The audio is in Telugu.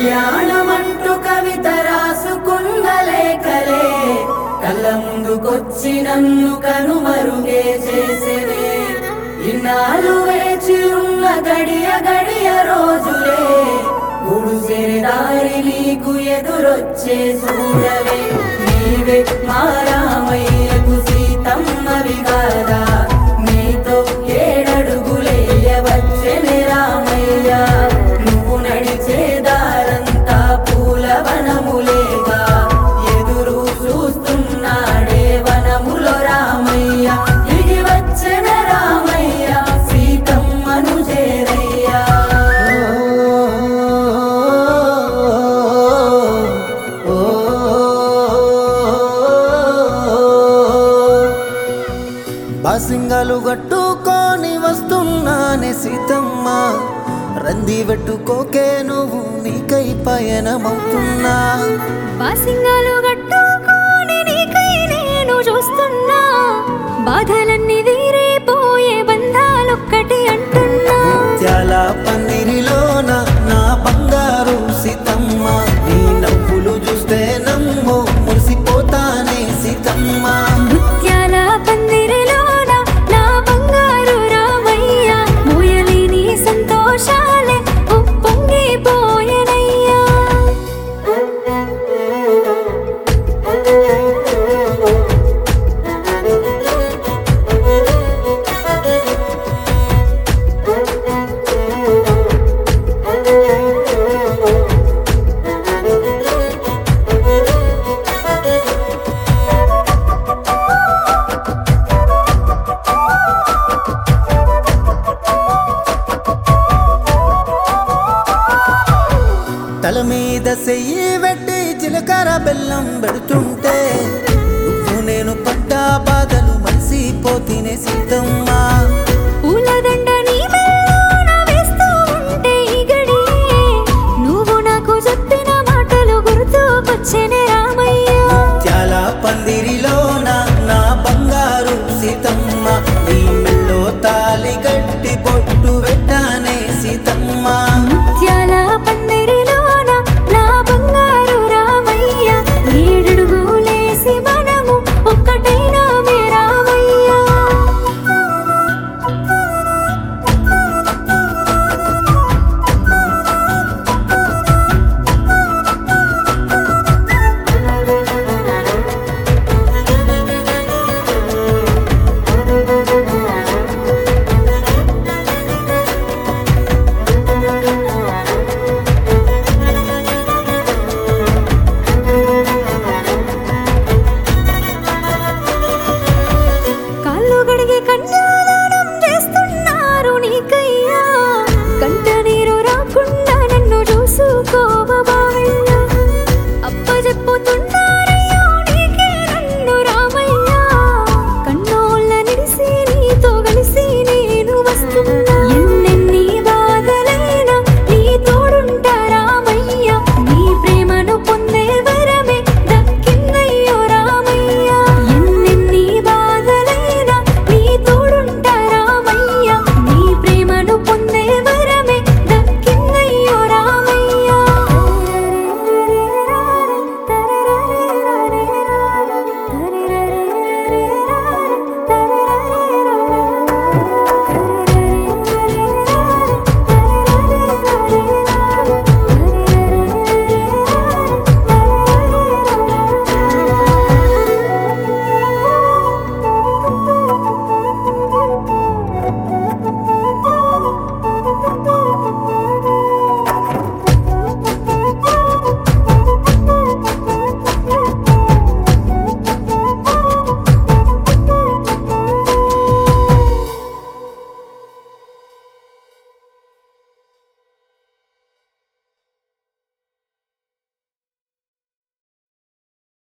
కళ్యాణమంటూ కవిత రాసుకున్న లేఖలే కళ్ళ ముందుకొచ్చి నన్ను కనుమరుగే చేసేనే. ఇన్నాళ్ళు వేచి ఉన్న గడియ గడియ రోజులే గుడిసెని దారి నీకు ఎదురొచ్చే చూడవే. నీవే మా రామయ్యకు సీతమ్మవి కాదా, నీతో ఏడడుగులేయవచ్చెనే రామయ్య. నువ్వు నడిచే దారంతా పూలవనములేగా ఎదురు చూస్తున్నాడే వనములో రామయ్య. దిగి వచ్చెన రామయ్య సీతమ్మను చేరయ్యా. బాసింగాలు గట్టుకొని వస్తున్నానే సీతమ్మ, రంది పెట్టుకోకే నువ్వు నీకై పయనమవుతున్నా. బాసింగాలు గట్టుకొని నీకై నేను చూస్తున్నా, బాధలన్నీ తీరిపోయే బంధాలొక్కటి అంటున్నా. ముత్యాల పందిరిలోన నా బంగారు సీతమ్మ, నీ నవ్వులు చూస్తే నమ్ము మురిసిపోతానే సీతమ్మ. ముత్యాల పందిరిలోన నా బంగారు రామయ్య, మోయలేని సంతోషాలే ఉప్పొంగిపోయెనయ్యా. తల మీద సెయ్యి పెట్టి జీలకర్ర బెల్లం పెడుతుంటే నువ్వు నేను పడ్డ బాధలు మలిసిపోతేనే సీతమ్మ.